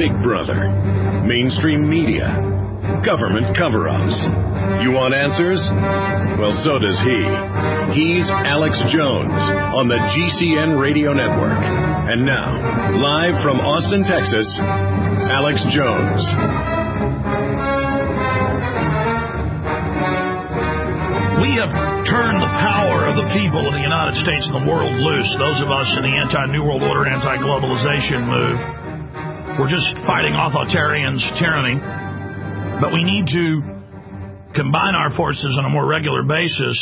Big Brother, mainstream media, government cover-ups. You want answers? Well, so does he. He's Alex Jones on the GCN Radio Network. And now, live from Austin, Texas, Alex Jones. We have turned the power of the people of the United States and the world loose. Those of us in the anti-New World Order, anti-globalization move, we're just fighting authoritarians' tyranny. But we need to combine our forces on a more regular basis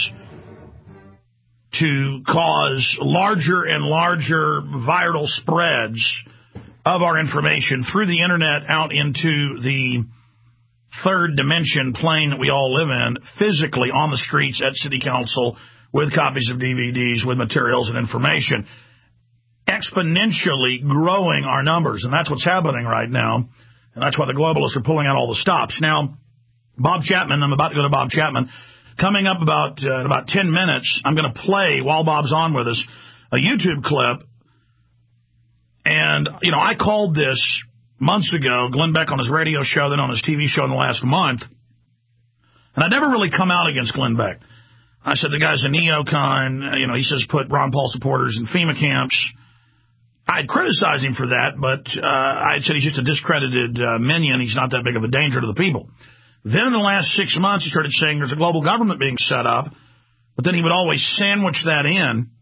to cause larger and larger viral spreads of our information through the internet out into the third dimension plane that we all live in, physically on the streets at City Council with copies of DVDs, with materials and information, exponentially growing our numbers. And that's what's happening right now. And that's why the globalists are pulling out all the stops. Now, Bob Chapman, I'm about to go to Bob Chapman. Coming up in about 10 minutes, I'm going to play, while Bob's on with us, a YouTube clip. And, you know, I called this months ago, Glenn Beck on his radio show, then on his TV show in the last month. And I never really come out against Glenn Beck. I said the guy's a neocon. You know, he says put Ron Paul supporters in FEMA camps. I'd criticize him for that, but I'd said he's just a discredited minion. He's not that big of a danger to the people. Then in the last 6 months, he started saying there's a global government being set up, but then he would always sandwich that in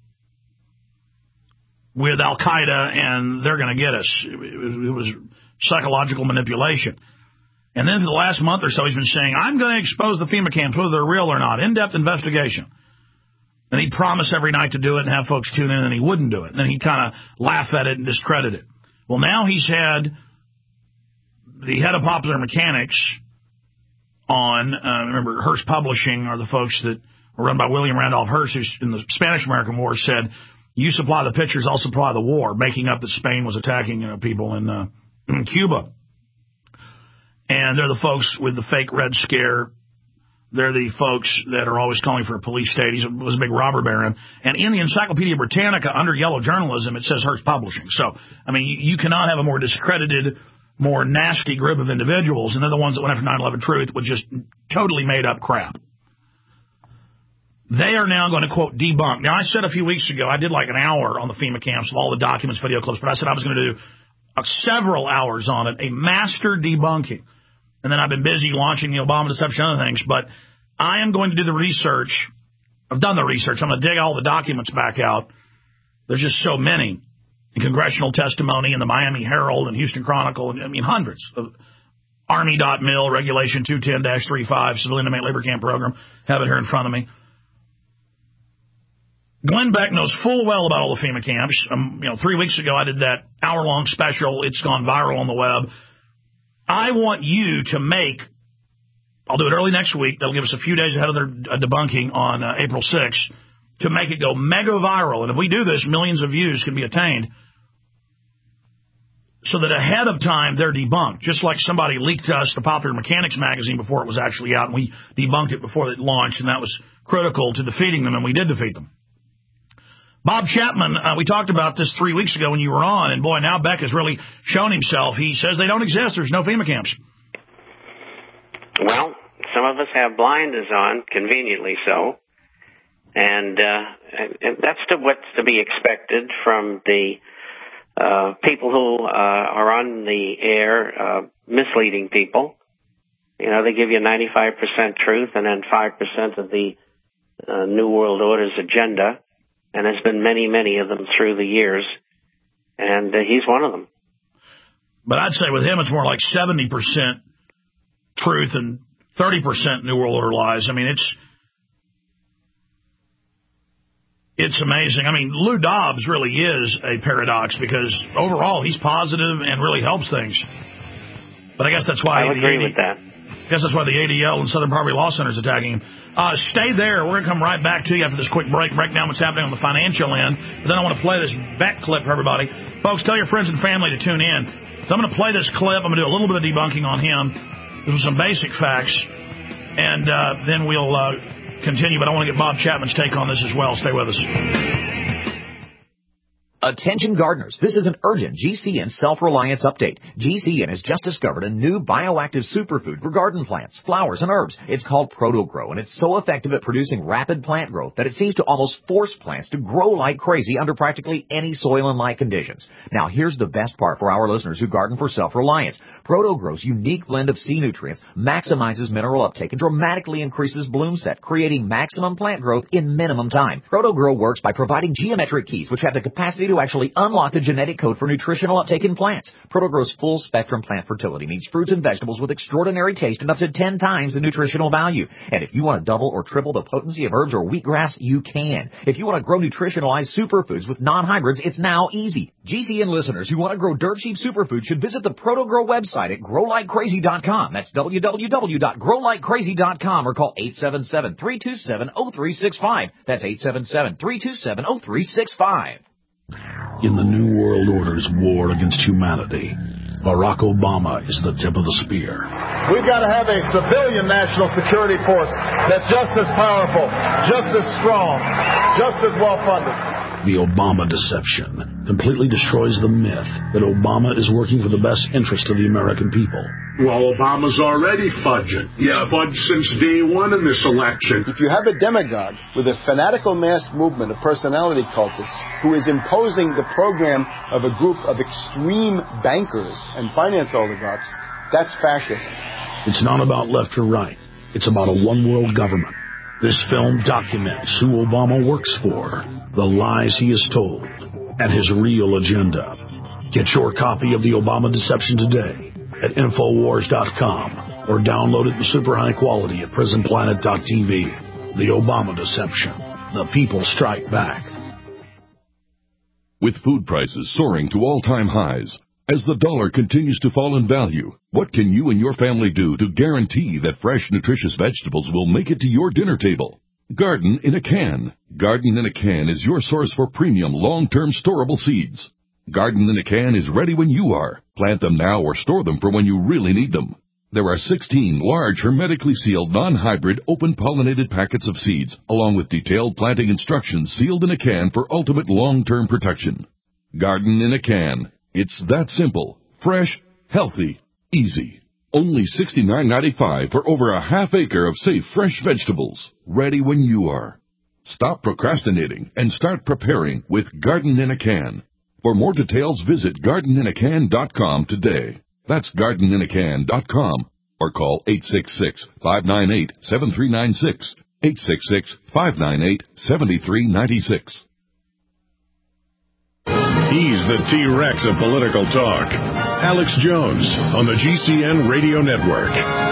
with Al-Qaeda, and they're going to get us. It was psychological manipulation. And then for the last month or so, he's been saying, I'm going to expose the FEMA camps, whether they're real or not, in-depth investigation. And he'd promise every night to do it and have folks tune in, and he wouldn't do it. And then he'd kind of laugh at it and discredit it. Well, now he's had the head of Popular Mechanics on, remember, Hearst Publishing are the folks that were run by William Randolph Hearst, who's in the Spanish-American War, said, you supply the pictures, I'll supply the war, making up that Spain was attacking people in Cuba. And they're the folks with the fake Red Scare. They're the folks that are always calling for a police state. He was a big robber baron. And in the Encyclopedia Britannica, under yellow journalism, it says Hearst Publishing. So, I mean, you cannot have a more discredited, more nasty group of individuals, and they're the ones that went after 9/11 Truth with just totally made-up crap. They are now going to, quote, debunk. Now, I said a few weeks ago, I did like an hour on the FEMA camps of all the documents, video clips, but I said I was going to do several hours on it, a master debunking. And then I've been busy launching the Obama deception and other things, but I am going to do the research. I've done the research. I'm going to dig all the documents back out. There's just so many. In congressional testimony in the Miami Herald and Houston Chronicle, and I mean hundreds of Army.mil, Regulation 210-35, Civilian Inmate Labor Camp Program. Have it here in front of me. Glenn Beck knows full well about all the FEMA camps. 3 weeks ago I did that hour-long special. It's gone viral on the web. I want you to make, I'll do it early next week. They'll give us a few days ahead of their debunking on April 6th to make it go mega viral. And if we do this, millions of views can be attained so that ahead of time they're debunked. Just like somebody leaked to us the Popular Mechanics magazine before it was actually out, and we debunked it before it launched, and that was critical to defeating them, and we did defeat them. Bob Chapman, we talked about this 3 weeks ago when you were on, and boy, now Beck has really shown himself. He says they don't exist. There's no FEMA camps. Well, some of us have blinders on, conveniently so, and that's what's to be expected from the people who are on the air misleading people. You know, they give you 95% truth and then 5% of the New World Order's agenda. And there's been many, many of them through the years, and he's one of them. But I'd say with him it's more like 70% truth and 30% New World Order lies. I mean, it's amazing. I mean, Lou Dobbs really is a paradox because overall he's positive and really helps things. But I guess that's why I would agree with that. I guess that's why the ADL and Southern Poverty Law Center is attacking him. Stay there. We're going to come right back to you after this quick break down what's happening on the financial end. But then I want to play this Beck clip for everybody. Folks, tell your friends and family to tune in. So I'm going to play this clip. I'm going to do a little bit of debunking on him. This was some basic facts. And then we'll continue. But I want to get Bob Chapman's take on this as well. Stay with us. Attention gardeners, this is an urgent GCN self-reliance update. GCN has just discovered a new bioactive superfood for garden plants, flowers, and herbs. It's called ProtoGrow, and it's so effective at producing rapid plant growth that it seems to almost force plants to grow like crazy under practically any soil and light conditions. Now, here's the best part for our listeners who garden for self-reliance. ProtoGrow's unique blend of sea nutrients maximizes mineral uptake and dramatically increases bloom set, creating maximum plant growth in minimum time. ProtoGrow works by providing geometric keys which have the capacity to actually unlock the genetic code for nutritional uptake in plants. ProtoGrow's full-spectrum plant fertility means fruits and vegetables with extraordinary taste and up to 10 times the nutritional value. And if you want to double or triple the potency of herbs or wheatgrass, you can. If you want to grow nutritionalized superfoods with non-hybrids, it's now easy. GCN listeners who want to grow dirt-cheap superfoods should visit the ProtoGrow website at growlikecrazy.com. That's www.growlikecrazy.com or call 877-327-0365. That's 877-327-0365. In the New World Order's war against humanity, Barack Obama is the tip of the spear. We've got to have a civilian national security force that's just as powerful, just as strong, just as well-funded. The Obama deception completely destroys the myth that Obama is working for the best interest of the American people. Well, Obama's already fudging. He's fudged since day one in this election. If you have a demagogue with a fanatical mass movement of personality cultists who is imposing the program of a group of extreme bankers and finance oligarchs, that's fascism. It's not about left or right. It's about a one-world government. This film documents who Obama works for, the lies he has told, and his real agenda. Get your copy of The Obama Deception today at Infowars.com or download it in super high quality at PrisonPlanet.tv. The Obama Deception. The people strike back. With food prices soaring to all-time highs, as the dollar continues to fall in value, what can you and your family do to guarantee that fresh, nutritious vegetables will make it to your dinner table? Garden in a Can. Garden in a Can is your source for premium, long-term storable seeds. Garden in a Can is ready when you are. Plant them now or store them for when you really need them. There are 16 large, hermetically sealed, non-hybrid, open-pollinated packets of seeds, along with detailed planting instructions sealed in a can for ultimate long-term protection. Garden in a Can. It's that simple, fresh, healthy, easy. Only $69.95 for over a half acre of safe, fresh vegetables, ready when you are. Stop procrastinating and start preparing with Garden in a Can. For more details, visit gardeninacan.com today. That's gardeninacan.com or call 866-598-7396, 866-598-7396. He's the T-Rex of political talk. Alex Jones on the GCN Radio Network.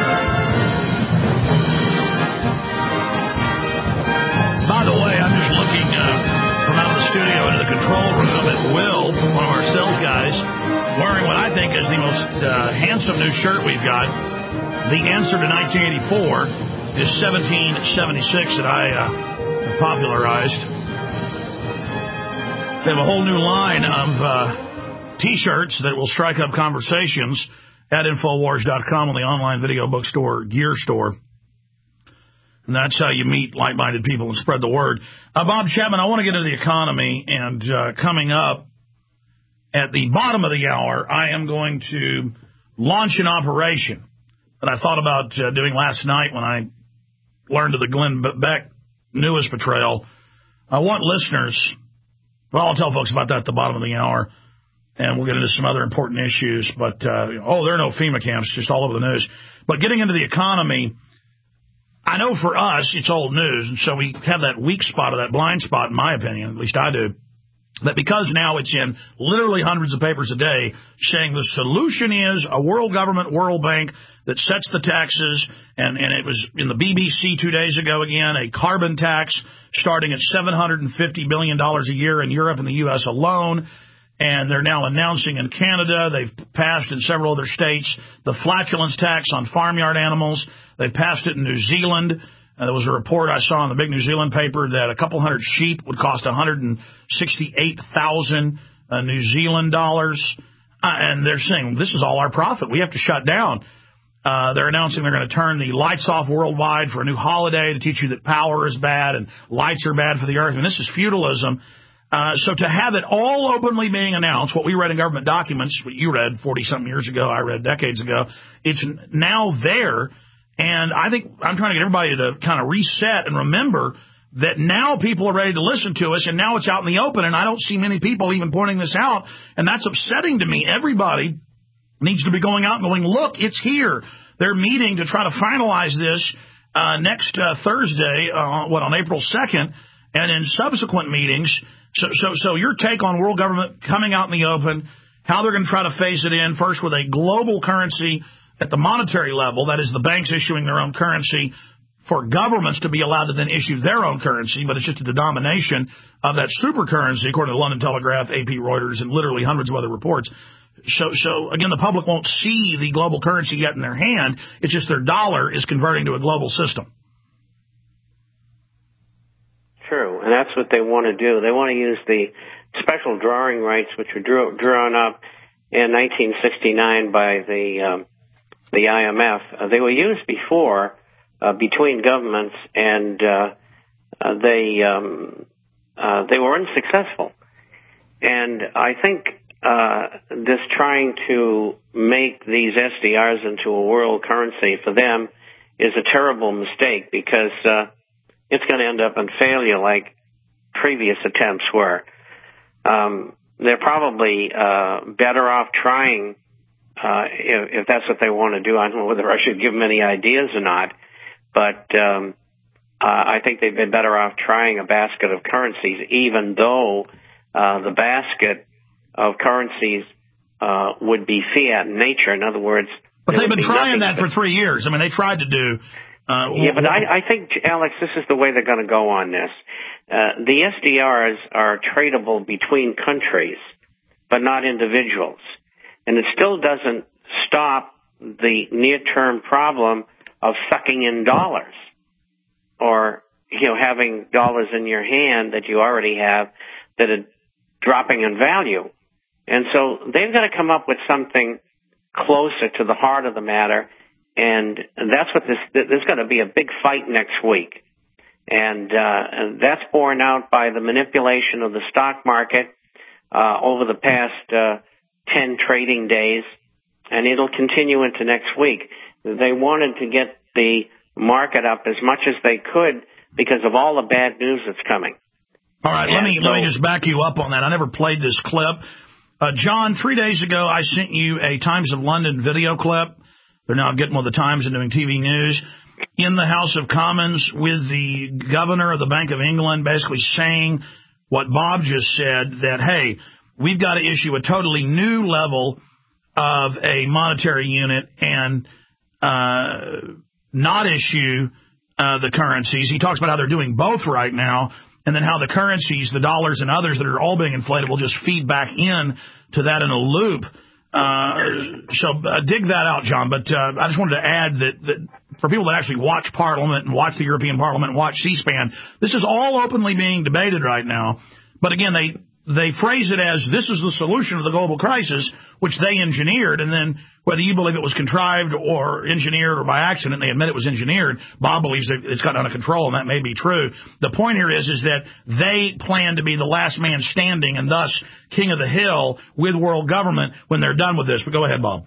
By the way, I'm just looking from out of the studio into the control room at Will, one of our sales guys, wearing what I think is the most handsome new shirt we've got. The answer to 1984 is 1776 that I popularized. They have a whole new line of T-shirts that will strike up conversations at Infowars.com on the online video bookstore, gear store. And that's how you meet like-minded people and spread the word. Bob Chapman, I want to get into the economy, and coming up at the bottom of the hour, I am going to launch an operation that I thought about doing last night when I learned of the Glenn Beck newest betrayal. I want listeners... Well, I'll tell folks about that at the bottom of the hour, and we'll get into some other important issues. But, there are no FEMA camps, just all over the news. But getting into the economy, I know for us it's old news, and so we have that weak spot or that blind spot, in my opinion, at least I do, that because now it's in literally hundreds of papers a day saying the solution is a world government, World Bank, that sets the taxes, and it was in the BBC 2 days ago again, a carbon tax starting at $750 billion a year in Europe and the U.S. alone, and they're now announcing in Canada, they've passed in several other states, the flatulence tax on farmyard animals. They've passed it in New Zealand. There was a report I saw in the big New Zealand paper that a couple hundred sheep would cost 168,000 New Zealand dollars. And they're saying, this is all our profit. We have to shut down. They're announcing they're going to turn the lights off worldwide for a new holiday to teach you that power is bad and lights are bad for the earth. And this is feudalism. So to have it all openly being announced, what we read in government documents, what you read 40-something years ago, I read decades ago, it's now there. And I think I'm trying to get everybody to kind of reset and remember that now people are ready to listen to us, and now it's out in the open, and I don't see many people even pointing this out, and that's upsetting to me. Everybody needs to be going out and going, look, it's here. They're meeting to try to finalize this next Thursday, on April 2nd, and in subsequent meetings. So your take on world government coming out in the open, how they're going to try to phase it in, first with a global currency at the monetary level, that is the banks issuing their own currency, for governments to be allowed to then issue their own currency, but it's just a denomination of that super currency, according to the London Telegraph, AP, Reuters, and literally hundreds of other reports. So again, the public won't see the global currency yet in their hand. It's just their dollar is converting to a global system. True, and that's what they want to do. They want to use the special drawing rights, which were drawn up in 1969 by the IMF. They were used before between governments, and they were unsuccessful. And I think this trying to make these SDRs into a world currency for them is a terrible mistake, because it's going to end up in failure like previous attempts were. They're probably better off trying, if that's what they want to do. I don't know whether I should give them any ideas or not, but I think they've been better off trying a basket of currencies, even though the basket of currencies would be fiat in nature. In other words, but they've been trying that for 3 years. I mean, they tried to do. But I think, Alex, this is the way they're going to go on this. The SDRs are tradable between countries, but not individuals. And it still doesn't stop the near-term problem of sucking in dollars, or, having dollars in your hand that you already have that are dropping in value. And so they've got to come up with something closer to the heart of the matter. And that's what there's going to be a big fight next week. And that's borne out by the manipulation of the stock market over the past 10 trading days, and it'll continue into next week. They wanted to get the market up as much as they could because of all the bad news that's coming. All right, let me just back you up on that. I never played this clip. John, 3 days ago, I sent you a Times of London video clip. They're now getting with the Times and doing TV news. In the House of Commons with the governor of the Bank of England basically saying what Bob just said, that, hey, we've got to issue a totally new level of a monetary unit and not issue the currencies. He talks about how they're doing both right now, and then how the currencies, the dollars and others that are all being inflated, will just feed back in to that in a loop. So dig that out, John. But I just wanted to add that for people that actually watch Parliament and watch the European Parliament and watch C-SPAN, this is all openly being debated right now. But again, they phrase it as this is the solution to the global crisis, which they engineered. And then whether you believe it was contrived or engineered or by accident, they admit it was engineered. Bob believes that it's got under control, and that may be true. The point here is that they plan to be the last man standing and thus king of the hill with world government when they're done with this. But go ahead, Bob.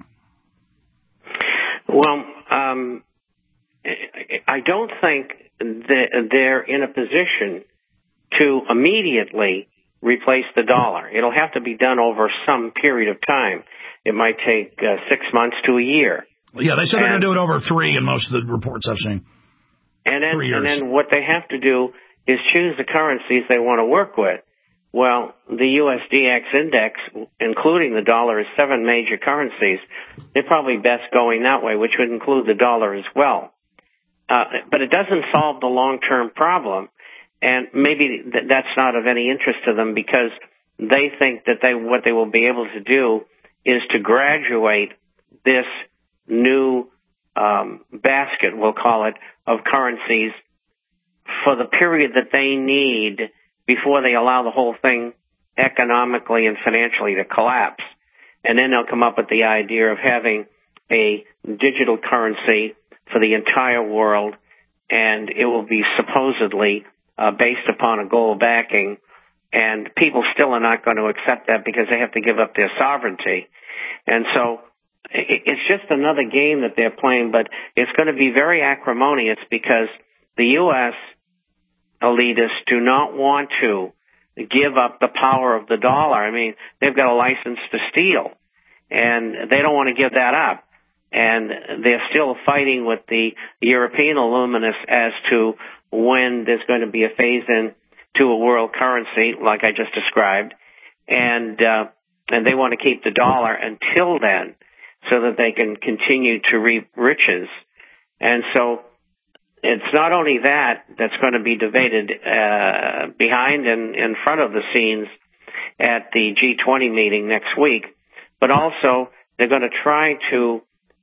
Well, I don't think that they're in a position to immediately replace the dollar. It'll have to be done over some period of time. It might take 6 months to a year. Yeah, they said they're going to do it over 3 in most of the reports I've seen. And then what they have to do is choose the currencies they want to work with. Well, the USDX index, including the dollar, is 7 major currencies. They're probably best going that way, which would include the dollar as well. But it doesn't solve the long-term problem. And maybe that's not of any interest to them, because they think that what they will be able to do is to graduate this new basket, we'll call it, of currencies for the period that they need before they allow the whole thing economically and financially to collapse. And then they'll come up with the idea of having a digital currency for the entire world, and it will be supposedly based upon a gold backing And people still are not going to accept that because they have to give up their sovereignty. And so it's just another game that they're playing, but it's going to be very acrimonious because the U.S. elitists do not want to give up the power of the dollar. I mean, they've got a license to steal, and they don't want to give that up. And they're still fighting with the European illuminists as to when there's going to be a phase-in to a world currency, like I just described, and they want to keep the dollar until then, so that they can continue to reap riches. And so it's not only that's going to be debated behind and in front of the scenes at the G20 meeting next week, but also they're going to try to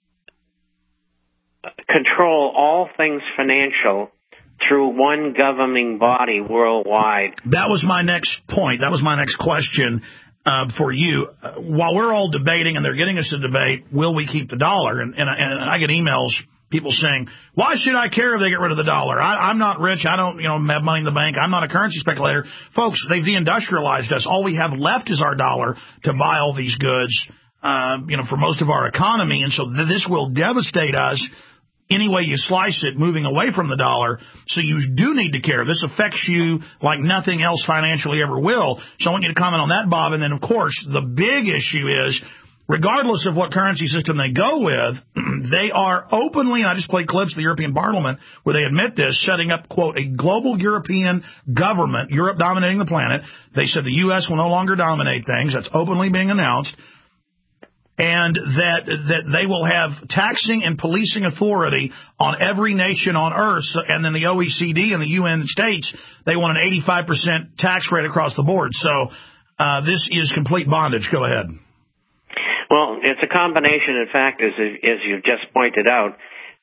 control all things financial through one governing body worldwide. That was my next point. That was my next question for you. While we're all debating and they're getting us to debate, will we keep the dollar? And I get emails, people saying, why should I care if they get rid of the dollar? I'm not rich. I don't, have money in the bank. I'm not a currency speculator. Folks, they've deindustrialized us. All we have left is our dollar to buy all these goods, for most of our economy. And so this will devastate us any way you slice it, moving away from the dollar. So you do need to care. This affects you like nothing else financially ever will. So I want you to comment on that, Bob. And then, of course, the big issue is, regardless of what currency system they go with, they are openly, and I just played clips of the European Parliament where they admit this, setting up, quote, a global European government, Europe dominating the planet. They said the U.S. will no longer dominate things. That's openly being announced. And that they will have taxing and policing authority on every nation on Earth. And then the OECD and the UN States, they want an 85% tax rate across the board. So this is complete bondage. Go ahead. Well, it's a combination, in fact, as you just pointed out,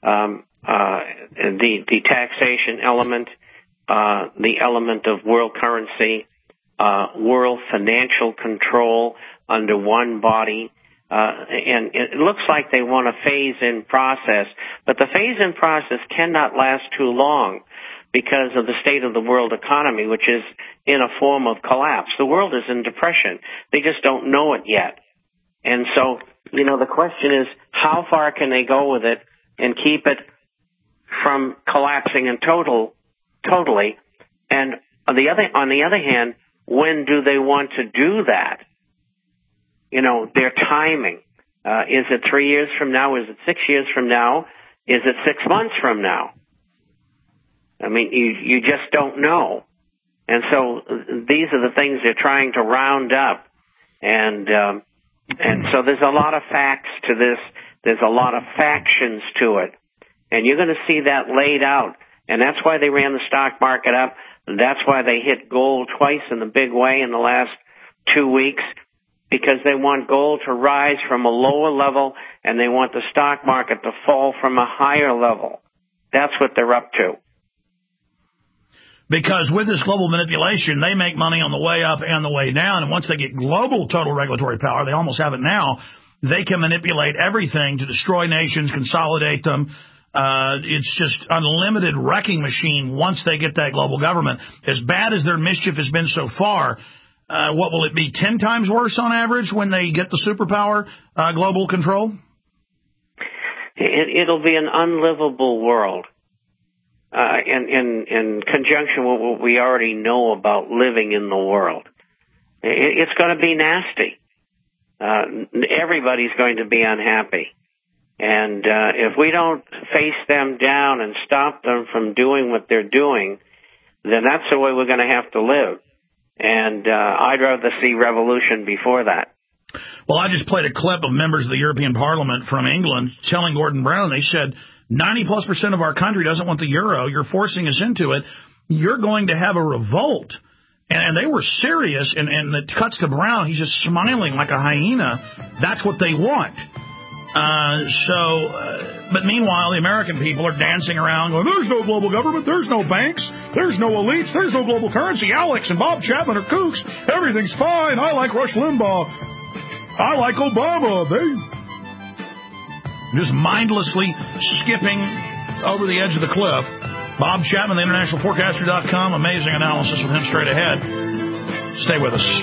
the taxation element, the element of world currency, world financial control under one body. And it looks like they want a phase-in process, but the phase-in process cannot last too long because of the state of the world economy, which is in a form of collapse. The world is in depression. They just don't know it yet. And so, the question is, how far can they go with it and keep it from collapsing in totally? And on the other hand, when do they want to do that? Their timing. Is it 3 years from now? Is it 6 years from now? Is it 6 months from now? I mean, you just don't know. And so these are the things they're trying to round up. And so there's a lot of facts to this. There's a lot of factions to it. And you're going to see that laid out. And that's why they ran the stock market up. That's why they hit gold twice in the big way in the last 2 weeks. Because they want gold to rise from a lower level and they want the stock market to fall from a higher level. That's what they're up to. Because with this global manipulation, they make money on the way up and the way down. And once they get global total regulatory power, they almost have it now, they can manipulate everything to destroy nations, consolidate them. It's just unlimited wrecking machine once they get that global government. As bad as their mischief has been so far, what will it be, 10 times worse on average when they get the superpower global control? It'll be an unlivable world in conjunction with what we already know about living in the world. It's going to be nasty. Everybody's going to be unhappy. And if we don't face them down and stop them from doing what they're doing, then that's the way we're going to have to live. And I'd rather see revolution before that. Well, I just played a clip of members of the European Parliament from England telling Gordon Brown, they said 90+% of our country doesn't want the euro. You're forcing us into it. You're going to have a revolt. And they were serious. And it cuts to Brown. He's just smiling like a hyena. That's what they want. But meanwhile, the American people are dancing around going, there's no global government, there's no banks, there's no elites, there's no global currency. Alex and Bob Chapman are kooks. Everything's fine. I like Rush Limbaugh. I like Obama. They just mindlessly skipping over the edge of the cliff. Bob Chapman, the internationalforecaster.com. Amazing analysis with him straight ahead. Stay with us.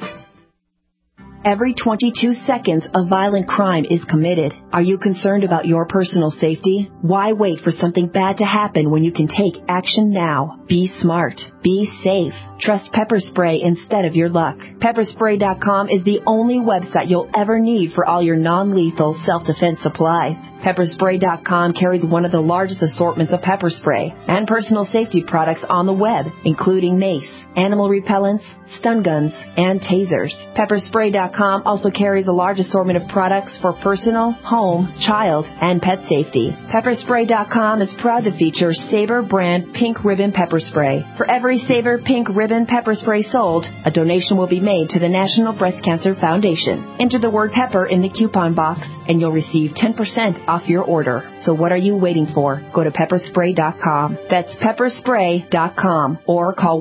Every 22 seconds, a violent crime is committed. Are you concerned about your personal safety? Why wait for something bad to happen when you can take action now? Be smart. Be safe. Trust Pepper Spray instead of your luck. Pepperspray.com is the only website you'll ever need for all your non-lethal self-defense supplies. Pepperspray.com carries one of the largest assortments of pepper spray and personal safety products on the web, including mace, animal repellents, stun guns, and tasers. Pepperspray.com also carries a large assortment of products for personal, home, child, and pet safety. Pepperspray.com is proud to feature Sabre brand Pink Ribbon Pepper Spray. For every Sabre Pink Ribbon Pepper Spray sold, a donation will be made to the National Breast Cancer Foundation. Enter the word pepper in the coupon box, and you'll receive 10% off your order. So what are you waiting for? Go to pepperspray.com. That's pepperspray.com or call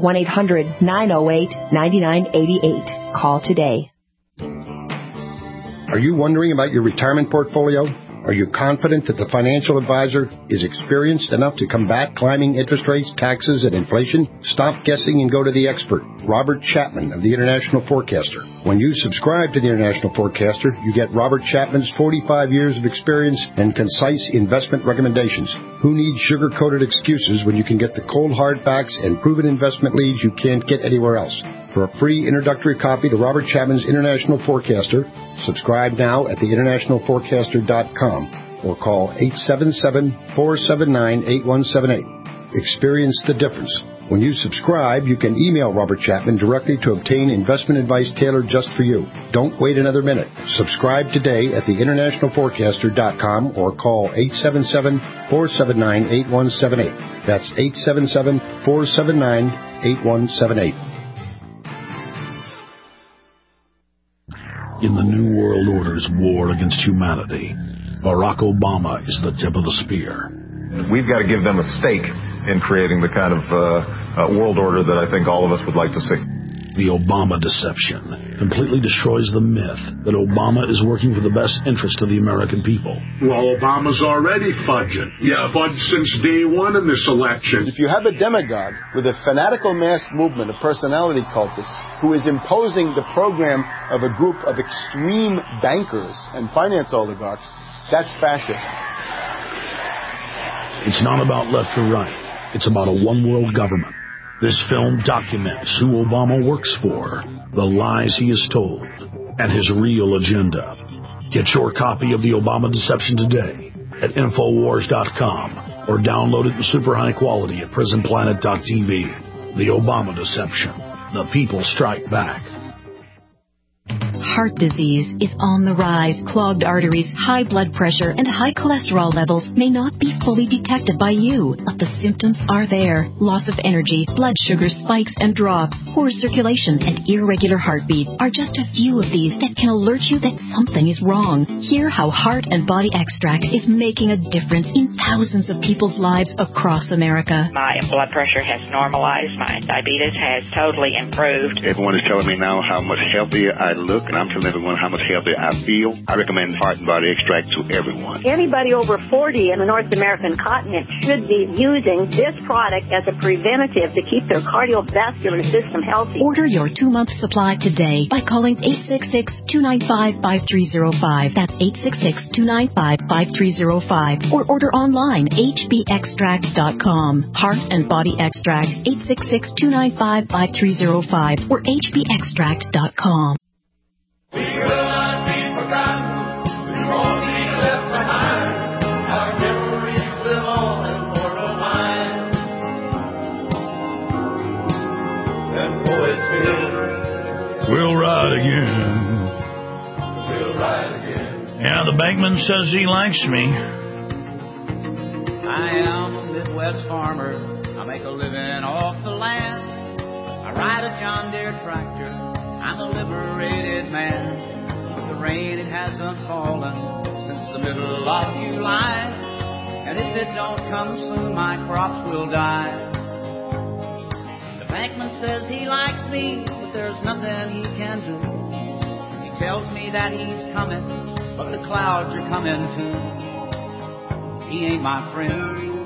1-800-908-9988. Call today. Are you wondering about your retirement portfolio? Are you confident that the financial advisor is experienced enough to combat climbing interest rates, taxes, and inflation? Stop guessing and go to the expert, Robert Chapman of the International Forecaster. When you subscribe to the International Forecaster, you get Robert Chapman's 45 years of experience and concise investment recommendations. Who needs sugar-coated excuses when you can get the cold hard facts and proven investment leads you can't get anywhere else? For a free introductory copy to Robert Chapman's International Forecaster, subscribe now at theinternationalforecaster.com or call 877-479-8178. Experience the difference. When you subscribe, you can email Robert Chapman directly to obtain investment advice tailored just for you. Don't wait another minute. Subscribe today at theinternationalforecaster.com or call 877-479-8178. That's 877-479-8178. In the New World Order's war against humanity, Barack Obama is the tip of the spear. We've got to give them a stake in creating the kind of world order that I think all of us would like to see. The Obama deception completely destroys the myth that Obama is working for the best interest of the American people. Well, Obama's already fudging. He's fudged since day one in this election. If you have a demagogue with a fanatical mass movement of personality cultists who is imposing the program of a group of extreme bankers and finance oligarchs, that's fascism. It's not about left or right. It's about a one-world government. This film documents who Obama works for, the lies he has told, and his real agenda. Get your copy of The Obama Deception today at Infowars.com or download it in super high quality at PrisonPlanet.tv. The Obama Deception. The people strike back. Heart disease is on the rise. Clogged arteries, high blood pressure, and high cholesterol levels may not be fully detected by you, but the symptoms are there. Loss of energy, blood sugar spikes and drops, poor circulation, and irregular heartbeat are just a few of these that can alert you that something is wrong. Hear how Heart and Body Extract is making a difference in thousands of people's lives across America. My blood pressure has normalized. My diabetes has totally improved. Everyone is telling me now how much healthier I look, and I'm telling everyone how much healthier I feel. I recommend Heart and Body Extract to everyone. Anybody over 40 in the North American continent should be using this product as a preventative to keep their cardiovascular system healthy. Order your 2-month supply today by calling 866-295-5305. That's 866-295-5305. Or order online, hbextract.com. Heart and Body Extract, 866-295-5305 or hbextract.com. We will not be forgotten. We won't be left behind. Our memories live on in mortal minds. And poets We'll ride again. We'll ride again. Yeah, the bankman says he likes me. I am a Midwest farmer. I make a living off the land. I ride a John Deere tractor. I'm a liberated man. With the rain, it hasn't fallen since the middle of July. And if it don't come soon, my crops will die. The bankman says he likes me, but there's nothing he can do. He tells me that he's coming, but the clouds are coming too. He ain't my friend.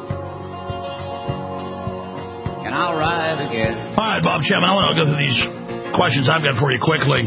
And I'll ride again. Hi, Bob Chapman. I want to go through these questions I've got for you quickly.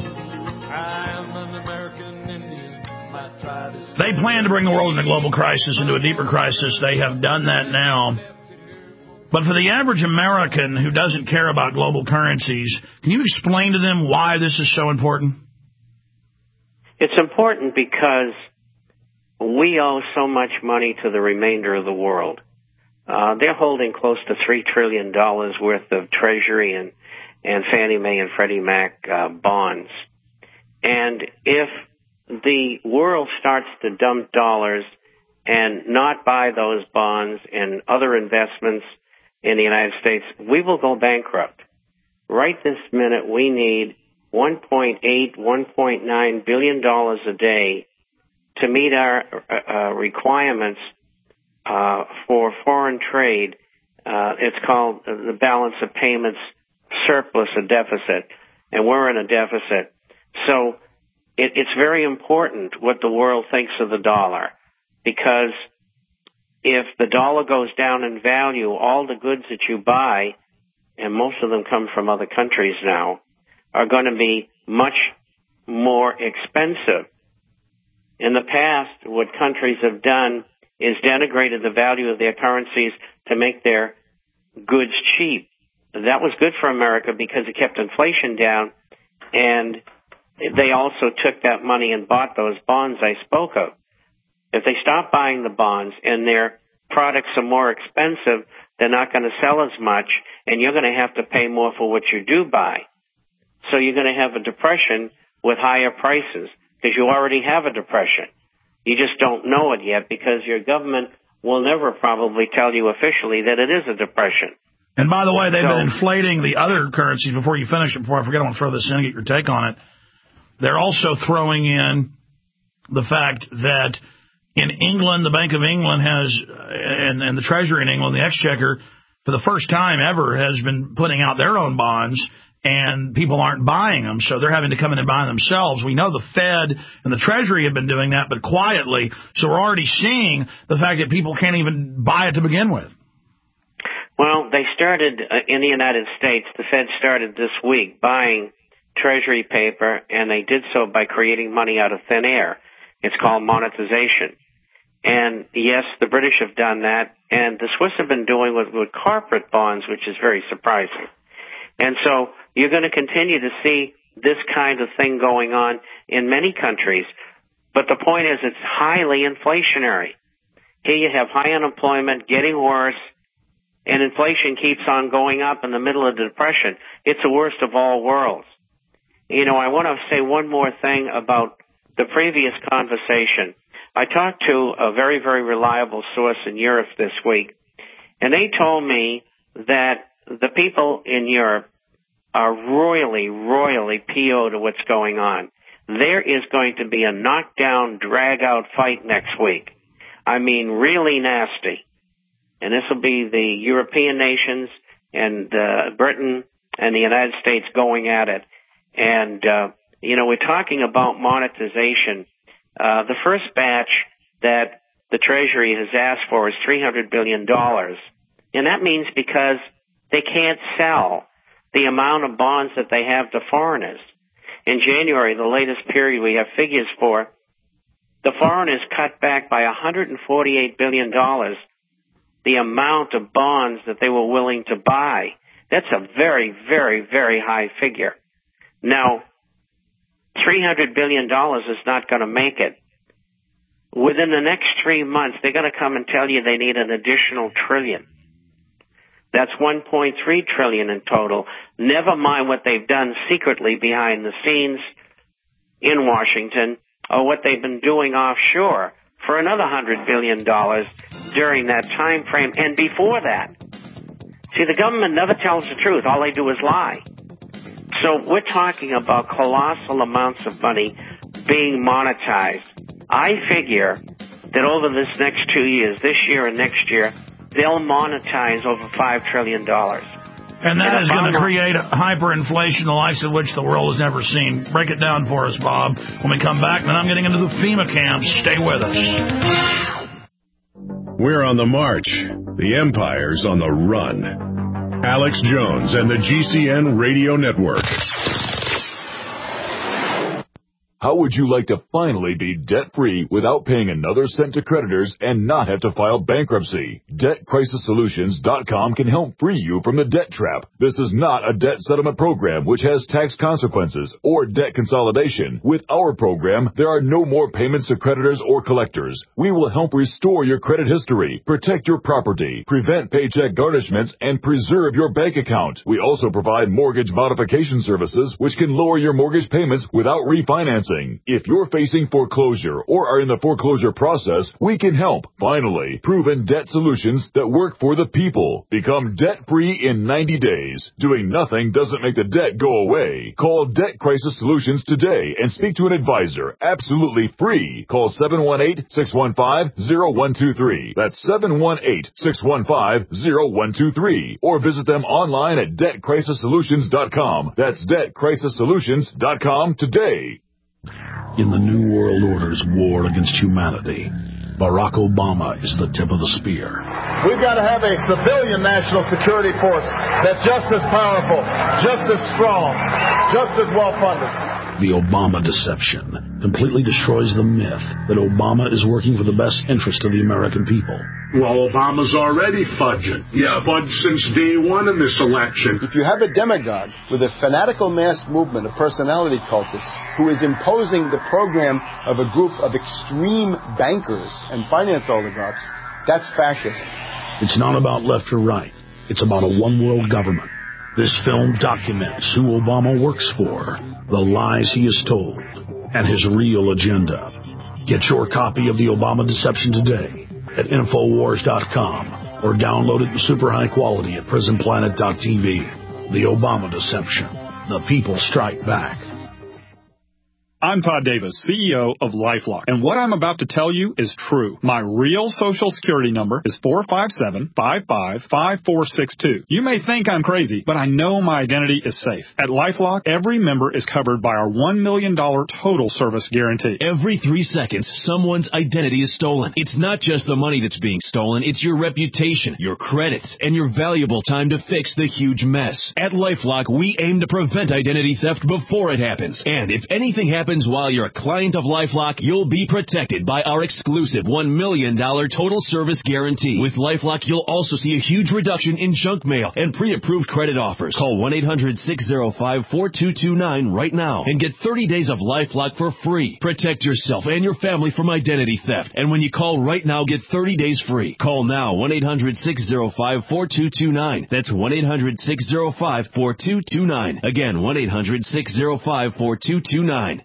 They plan to bring the world into a global crisis, into a deeper crisis. They have done that now. But for the average American who doesn't care about global currencies, can you explain to them why this is so important? It's important because we owe so much money to the remainder of the world. They're holding close to $3 trillion worth of Treasury and Fannie Mae and Freddie Mac bonds. And if the world starts to dump dollars and not buy those bonds and other investments in the United States, we will go bankrupt. Right this minute, we need $1.9 billion a day to meet our requirements for foreign trade. It's called the balance of payments surplus, a deficit, and we're in a deficit. So it's very important what the world thinks of the dollar, because if the dollar goes down in value, all the goods that you buy, and most of them come from other countries now, are going to be much more expensive. In the past, what countries have done is denigrated the value of their currencies to make their goods cheap. That was good for America because it kept inflation down, and they also took that money and bought those bonds I spoke of. If they stop buying the bonds and their products are more expensive, they're not going to sell as much, and you're going to have to pay more for what you do buy. So you're going to have a depression with higher prices because you already have a depression. You just don't know it yet because your government will never probably tell you officially that it is a depression. And by the way, they've been inflating the other currencies. Before you finish it, before I forget, I want to throw this in and get your take on it. They're also throwing in the fact that in England, the Bank of England has, and the Treasury in England, the Exchequer, for the first time ever, has been putting out their own bonds, and people aren't buying them, so they're having to come in and buy themselves. We know the Fed and the Treasury have been doing that, but quietly, so we're already seeing the fact that people can't even buy it to begin with. Well, they started in the United States, the Fed started this week buying Treasury paper, and they did so by creating money out of thin air. It's called monetization. And yes, the British have done that, and the Swiss have been doing with corporate bonds, which is very surprising. And so you're going to continue to see this kind of thing going on in many countries. But the point is it's highly inflationary. Here you have high unemployment getting worse, and inflation keeps on going up in the middle of the depression. It's the worst of all worlds. You know, I want to say one more thing about the previous conversation. I talked to a very, very reliable source in Europe this week, and they told me that the people in Europe are royally PO'd to what's going on. There is going to be a knockdown, drag-out fight next week. I mean, really nasty. And this will be the European nations and Britain and the United States going at it. And, you know, we're talking about monetization. The first batch that the Treasury has asked for is $300 billion. And that means because they can't sell the amount of bonds that they have to foreigners. In January, the latest period we have figures for, the foreigners cut back by $148 billion the amount of bonds that they were willing to buy. That's a very, very, very high figure. Now, $300 billion is not going to make it. Within the next 3 months, they're going to come and tell you they need an additional trillion. That's $1.3 trillion in total. Never mind what they've done secretly behind the scenes in Washington or what they've been doing offshore for another $100 billion during that time frame and before that. See, the government never tells the truth. All they do is lie. So we're talking about colossal amounts of money being monetized. I figure that over this next 2 years, this year and next year, they'll monetize over $5 trillion. And that is going to create hyperinflation, the likes of which the world has never seen. Break it down for us, Bob. When we come back, then I'm getting into the FEMA camps. Stay with us. We're on the march. The empire's on the run. Alex Jones and the GCN Radio Network. How would you like to finally be debt-free without paying another cent to creditors and not have to file bankruptcy? DebtCrisisSolutions.com can help free you from the debt trap. This is not a debt settlement program which has tax consequences or debt consolidation. With our program, there are no more payments to creditors or collectors. We will help restore your credit history, protect your property, prevent paycheck garnishments, and preserve your bank account. We also provide mortgage modification services which can lower your mortgage payments without refinancing. If you're facing foreclosure or are in the foreclosure process, we can help. Finally, proven debt solutions that work for the people. Become debt-free in 90 days. Doing nothing doesn't make the debt go away. Call Debt Crisis Solutions today and speak to an advisor. Absolutely free. Call 718-615-0123. That's 718-615-0123. Or visit them online at DebtCrisisSolutions.com. That's DebtCrisisSolutions.com today. In the New World Order's war against humanity, Barack Obama is the tip of the spear. We've got to have a civilian national security force that's just as powerful, just as strong, just as well-funded. The Obama deception completely destroys the myth that Obama is working for the best interest of the American people. Well, Obama's already fudging. Yeah, fudged since day one in this election. If you have a demagogue with a fanatical mass movement of personality cultists who is imposing the program of a group of extreme bankers and finance oligarchs, that's fascism. It's not about left or right. It's about a one-world government. This film documents who Obama works for, the lies he has told, and his real agenda. Get your copy of The Obama Deception today at Infowars.com or download it in super high quality at PrisonPlanet.tv. The Obama Deception. The people strike back. I'm Todd Davis, CEO of LifeLock, and what I'm about to tell you is true. My real Social Security number is 457-55-5462. You may think I'm crazy, but I know my identity is safe. At LifeLock, every member is covered by our $1 million total service guarantee. Every 3 seconds, someone's identity is stolen. It's not just the money that's being stolen, it's your reputation, your credits, and your valuable time to fix the huge mess. At LifeLock, we aim to prevent identity theft before it happens. And if anything happens while you're a client of LifeLock, you'll be protected by our exclusive $1 million total service guarantee. With LifeLock, you'll also see a huge reduction in junk mail and pre-approved credit offers. Call 1-800-605-4229 right now and get 30 days of LifeLock for free. Protect yourself and your family from identity theft. And when you call right now, get 30 days free. Call now, 1-800-605-4229. That's 1-800-605-4229. Again, 1-800-605-4229.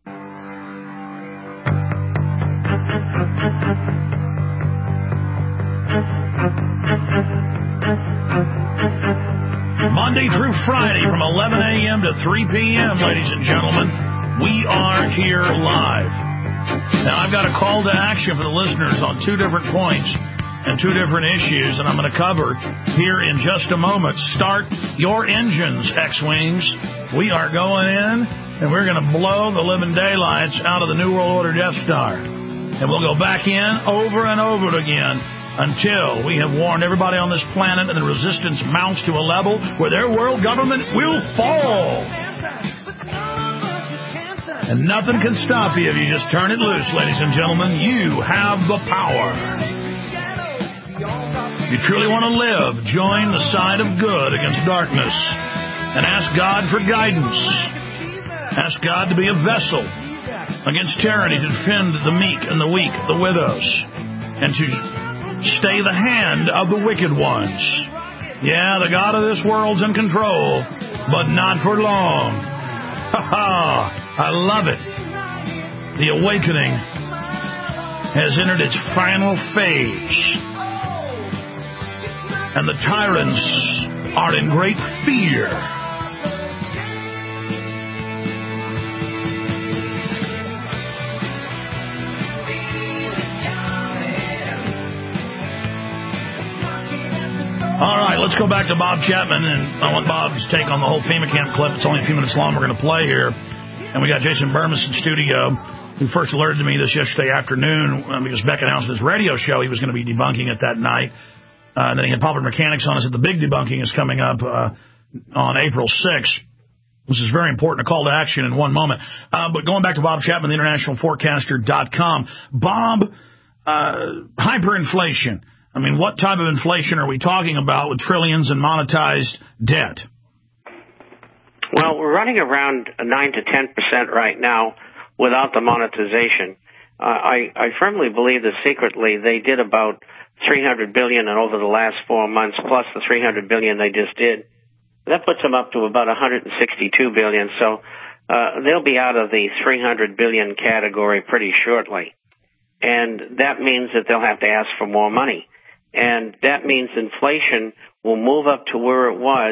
Monday through Friday from 11 a.m. to 3 p.m., ladies and gentlemen, we are here live. Now, I've got a call to action for the listeners on two different points and two different issues, and I'm going to cover here in just a moment. Start your engines, X-Wings. We are going in, and we're going to blow the living daylights out of the New World Order Death Star. And we'll go back in over and over again until we have warned everybody on this planet and the resistance mounts to a level where their world government will fall. And nothing can stop you if you just turn it loose, ladies and gentlemen. You have the power. If you truly want to live, join the side of good against darkness and ask God for guidance. Ask God to be a vessel against tyranny, to defend the meek and the weak, the widows, and to stay the hand of the wicked ones. Yeah, the God of this world's in control, but not for long. Ha ha! I love it. The awakening has entered its final phase, and the tyrants are in great fear. All right, let's go back to Bob Chapman, and I want Bob's take on the whole FEMA camp clip. It's only a few minutes long. We're going to play here. And we got Jason Burmis in studio, who first alerted me this yesterday afternoon because Beck announced his radio show he was going to be debunking it that night. And then he had Popular Mechanics on us. The big debunking is coming up on April 6th. This is very important, a call to action in one moment. But going back to Bob Chapman, the internationalforecaster.com. Bob, hyperinflation. I mean, what type of inflation are we talking about with trillions in monetized debt? Well, we're running around 9 to 10% right now without the monetization. I firmly believe that secretly they did about $300 billion over the last 4 months, plus the $300 billion they just did. That puts them up to about $162 billion. So they'll be out of the $300 billion category pretty shortly. And that means that they'll have to ask for more money. And that means inflation will move up to where it was,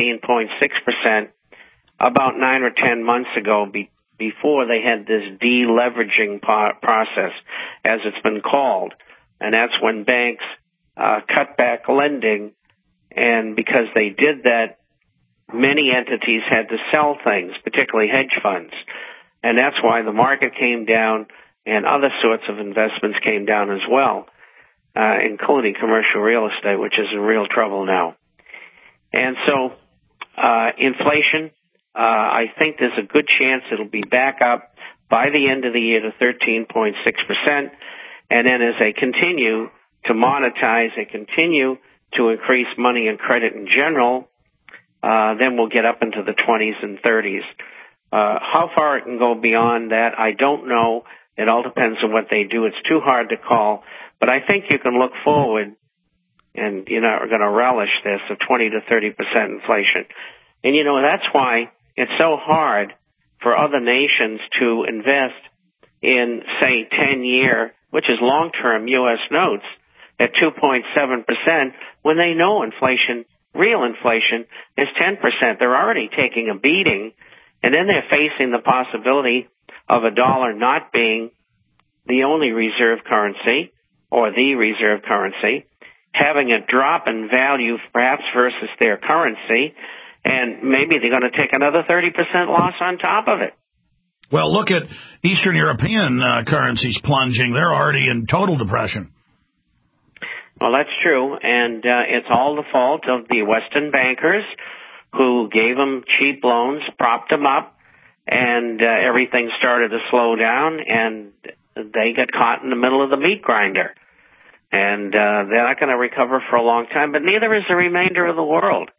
13.6%, about 9 or 10 months ago before they had this deleveraging process, as it's been called. And that's when banks cut back lending. And because they did that, many entities had to sell things, particularly hedge funds. And that's why the market came down and other sorts of investments came down as well, including commercial real estate, which is in real trouble now. And so inflation, I think there's a good chance it'll be back up by the end of the year to 13.6%. And then as they continue to monetize, they continue to increase money and credit in general, then we'll get up into the 20s and 30s. How far it can go beyond that, I don't know. It all depends on what they do. It's too hard to call. But I think you can look forward, and you're not going to relish this, of 20 to 30% inflation. And, you know, that's why it's so hard for other nations to invest in, say, 10-year, which is long-term U.S. notes at 2.7% when they know inflation, real inflation, is 10%. They're already taking a beating, and then they're facing the possibility of a dollar not being the only reserve currency or the reserve currency, having a drop in value perhaps versus their currency, and maybe they're going to take another 30% loss on top of it. Well, look at Eastern European currencies plunging. They're already in total depression. Well, that's true, and it's all the fault of the Western bankers who gave them cheap loans, propped them up, and everything started to slow down, and they got caught in the middle of the meat grinder. And they're not going to recover for a long time, but neither is the remainder of the world.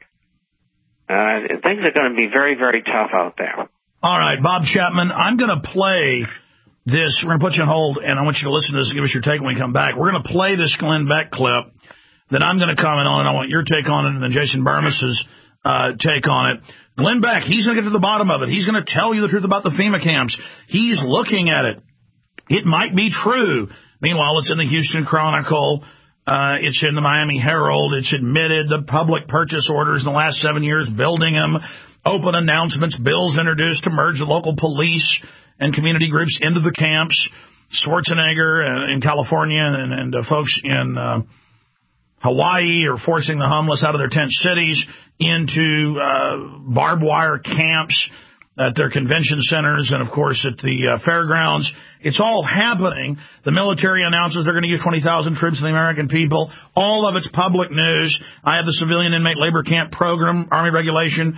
Things are going to be very, very tough out there. All right, Bob Chapman, I'm going to play this. We're going to put you on hold, and I want you to listen to this and give us your take when we come back. We're going to play this Glenn Beck clip that I'm going to comment on, and I want your take on it, and then Jason Bermas's take on it. Glenn Beck, he's going to get to the bottom of it. He's going to tell you the truth about the FEMA camps. He's looking at it. It might be true. Meanwhile, it's in the Houston Chronicle. It's in the Miami Herald. It's admitted the public purchase orders in the last 7 years, building them, open announcements, bills introduced to merge the local police and community groups into the camps. Schwarzenegger in California and folks in Hawaii are forcing the homeless out of their tent cities into barbed wire camps at their convention centers and, of course, at the fairgrounds. It's all happening. The military announces they're going to use 20,000 troops in the American people. All of it's public news. I have the Civilian Inmate Labor Camp Program, Army Regulation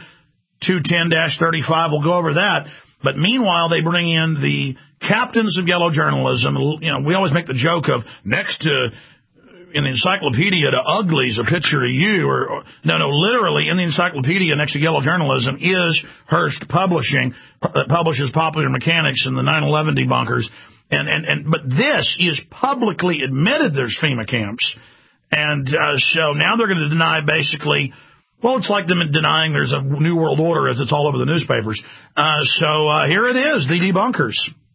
210-35. We'll go over that. But meanwhile, they bring in the captains of yellow journalism. You know, we always make the joke of next to in the encyclopedia to Uglies, a picture of you, or no, literally in the encyclopedia next to yellow journalism is Hearst Publishing, that publishes Popular Mechanics and the 9/11 debunkers. But this is publicly admitted there's FEMA camps. And so now they're going to deny basically, well, it's like them denying there's a New World Order as it's all over the newspapers. So here it is, the debunkers.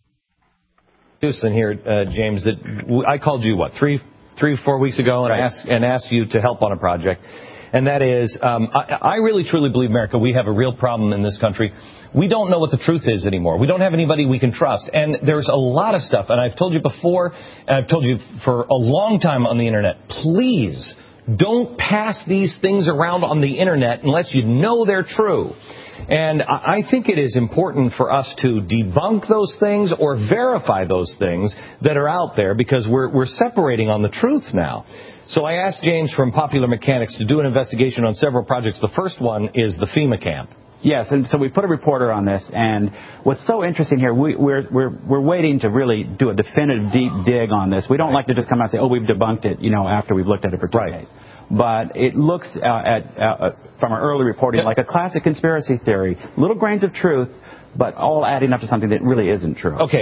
Houston here, James, that I called you, what, 3 or 4 weeks ago, and asked you to help on a project. And that is, I really truly believe, America, we have a real problem in this country. We don't know what the truth is anymore. We don't have anybody we can trust. And there's a lot of stuff, and I've told you before, and I've told you for a long time on the Internet, please don't pass these things around on the Internet unless you know they're true. And I think it is important for us to debunk those things or verify those things that are out there, because we're separating on the truth now. So I asked James from Popular Mechanics to do an investigation on several projects. The first one is the FEMA camp. Yes, and so we put a reporter on this, and what's so interesting here, we're waiting to really do a definitive deep dig on this. We don't like to just come out and say, oh, we've debunked it, after we've looked at it for 2 days. But it looks from our early reporting like a classic conspiracy theory, little grains of truth, but all adding up to something that really isn't true. Okay,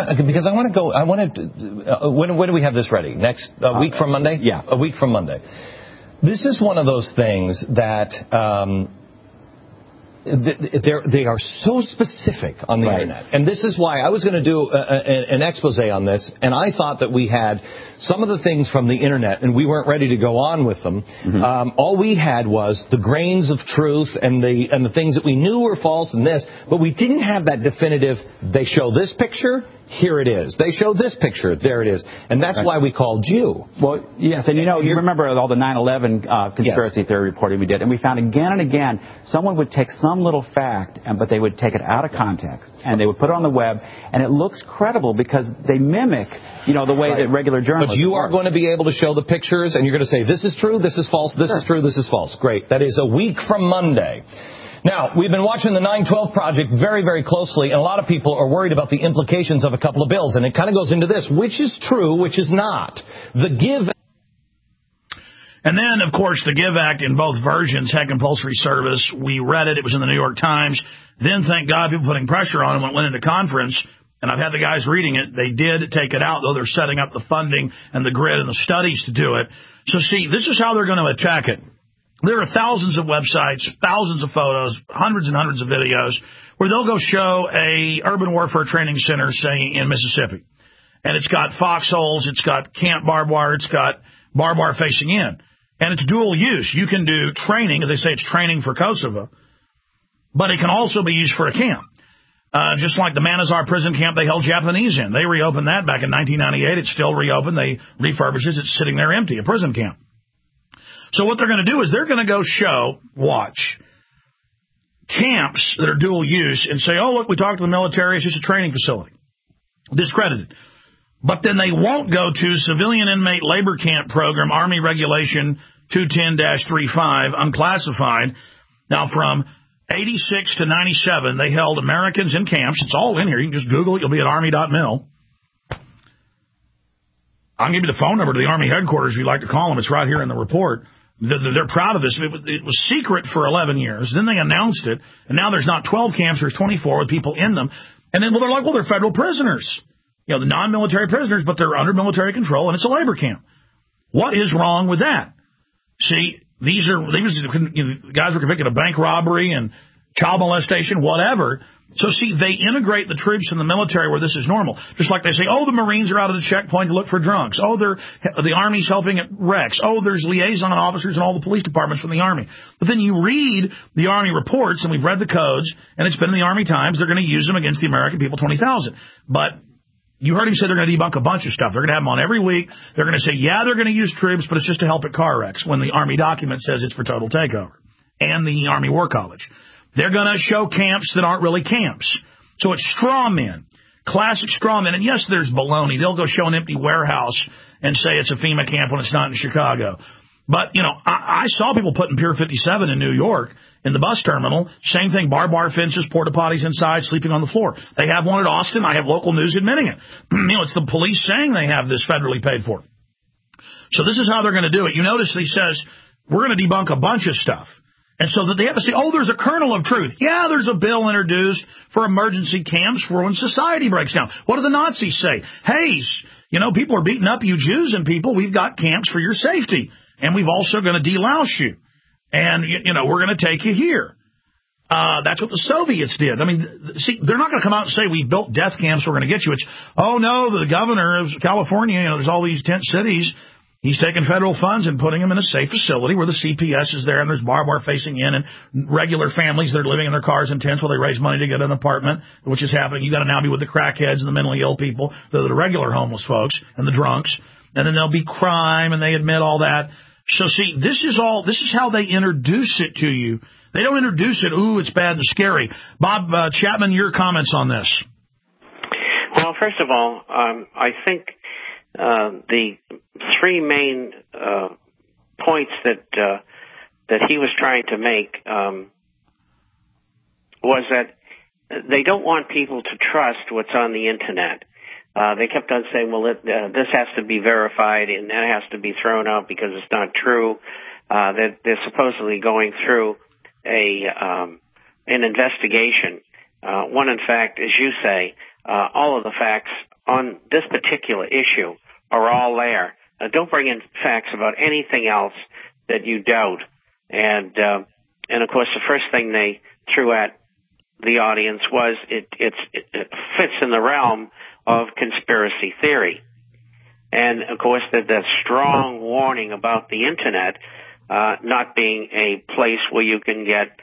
when do we have this ready? Next week from Monday? Yeah. A week from Monday. This is one of those things that they are so specific on the Internet. And this is why I was going to do an expose on this, and I thought that we had some of the things from the Internet, and we weren't ready to go on with them. All we had was the grains of truth and the things that we knew were false and this, but we didn't have that definitive, they show this picture, here it is. They show this picture, there it is. And that's why we called you. Well, yes, and you remember all the 9/11 conspiracy theory reporting we did, and we found again and again someone would take some little fact, but they would take it out of context, and they would put it on the web, and it looks credible because they mimic, the way that regular journalists But you are going to be able to show the pictures, and you're going to say, this is true, this is false, this is true, this is false. Great. That is a week from Monday. Now, we've been watching the 9/12 Project very, very closely, and a lot of people are worried about the implications of a couple of bills, and it kind of goes into this. Which is true, which is not? The GIVE... And then, of course, the GIVE Act in both versions had compulsory service. We read it. It was in the New York Times. Then, thank God, people putting pressure on it when it went into conference, and I've had the guys reading it. They did take it out, though they're setting up the funding and the grid and the studies to do it. So, see, this is how they're going to attack it. There are thousands of websites, thousands of photos, hundreds and hundreds of videos where they'll go show a urban warfare training center, say, in Mississippi. And it's got foxholes, it's got camp barbed wire, it's got barbed wire facing in. And it's dual use. You can do training, as they say, it's training for Kosovo, but it can also be used for a camp. Just like the Manazar prison camp they held Japanese in. They reopened that back in 1998. It's still reopened. They refurbished it. It's sitting there empty, a prison camp. So what they're going to do is they're going to go watch camps that are dual use and say, oh, look, we talked to the military. It's just a training facility. Discredited. But then they won't go to Civilian Inmate Labor Camp Program, Army Regulation 210-35, unclassified. Now, from 86 to 97, they held Americans in camps. It's all in here. You can just Google it. You'll be at army.mil. I'll give you the phone number to the Army headquarters if you'd like to call them. It's right here in the report. They're proud of this. It was secret for 11 years. Then they announced it, and now there's not 12 camps, there's 24 with people in them. And then, they're like, they're federal prisoners. The non-military prisoners, but they're under military control, and it's a labor camp. What is wrong with that? See, these guys were convicted of bank robbery and child molestation, whatever. So, see, they integrate the troops in the military where this is normal. Just like they say, the Marines are out at the checkpoint to look for drunks. The Army's helping at wrecks. There's liaison officers in all the police departments from the Army. But then you read the Army reports, and we've read the codes, and it's been in the Army Times. They're going to use them against the American people, 20,000. But you heard him say they're going to debunk a bunch of stuff. They're going to have them on every week. They're going to say, they're going to use troops, but it's just to help at car wrecks, when the Army document says it's for total takeover. And the Army War College. They're going to show camps that aren't really camps. So it's straw men, classic straw men. And yes, there's baloney. They'll go show an empty warehouse and say it's a FEMA camp when it's not in Chicago. But, I saw people putting Pier 57 in New York in the bus terminal. Same thing, barbed wire fences, porta potties inside, sleeping on the floor. They have one at Austin. I have local news admitting it. It's the police saying they have this federally paid for. So this is how they're going to do it. You notice he says, we're going to debunk a bunch of stuff. And so that they have to say, there's a kernel of truth. Yeah, there's a bill introduced for emergency camps for when society breaks down. What do the Nazis say? Hey, people are beating up you Jews and people. We've got camps for your safety. And we've also going to delouse you. And, we're going to take you here. That's what the Soviets did. I mean, see, they're not going to come out and say we built death camps, we're going to get you. It's, the governor of California, there's all these tent cities. He's taking federal funds and putting them in a safe facility where the CPS is there and there's barbed wire facing in and regular families that are living in their cars in tents while they raise money to get an apartment, which is happening. You got to now be with the crackheads and the mentally ill people, the regular homeless folks and the drunks. And then there'll be crime and they admit all that. So see, this is how they introduce it to you. They don't introduce it, it's bad and scary. Bob Chapman, your comments on this. Well, first of all, I think the three main points that he was trying to make was that they don't want people to trust what's on the Internet. They kept on saying, well, this has to be verified and that has to be thrown out because it's not true. They're supposedly going through an investigation. When, in fact, as you say, all of the facts on this particular issue are all there. Don't bring in facts about anything else that you doubt. And of course, the first thing they threw at the audience was it fits in the realm of conspiracy theory. And of course, the strong warning about the Internet not being a place where you can get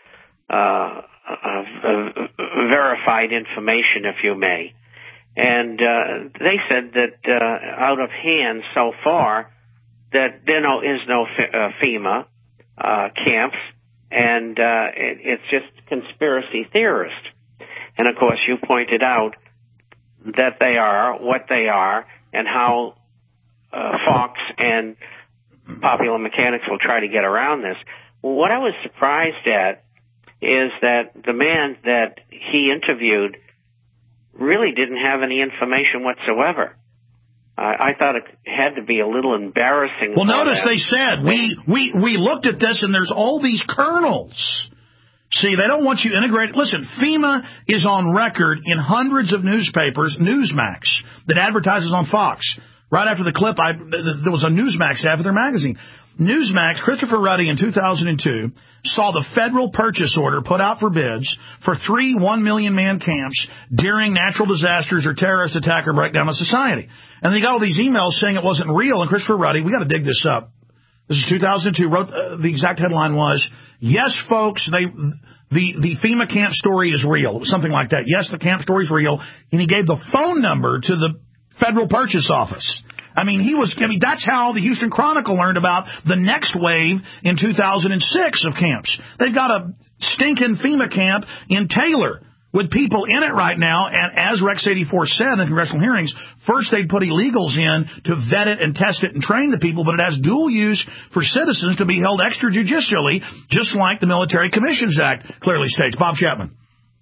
verified information, if you may. And they said that out of hand so far that there is no FEMA camps, and it's just conspiracy theorists. And of course, you pointed out that they are what they are, and how Fox and Popular Mechanics will try to get around this. What I was surprised at is that the man that he interviewed really didn't have any information whatsoever. I thought it had to be a little embarrassing. Well, notice they said, we looked at this and there's all these kernels. See, they don't want you integrated. Listen, FEMA is on record in hundreds of newspapers, Newsmax, that advertises on Fox. Right after the clip, there was a Newsmax ad for their magazine. Newsmax, Christopher Ruddy in 2002 saw the federal purchase order put out for bids for 3 1-million-man camps during natural disasters or terrorist attack or breakdown of society. And they got all these emails saying it wasn't real. And Christopher Ruddy, we got to dig this up. This is 2002. Wrote the exact headline was, "Yes, folks, the FEMA camp story is real." It was something like that. Yes, the camp story is real. And he gave the phone number to the Federal Purchase Office. I mean, that's how the Houston Chronicle learned about the next wave in 2006 of camps. They've got a stinking FEMA camp in Taylor with people in it right now. And as Rex 84 said in congressional hearings, first they'd put illegals in to vet it and test it and train the people, but it has dual use for citizens to be held extrajudicially, just like the Military Commissions Act clearly states. Bob Chapman.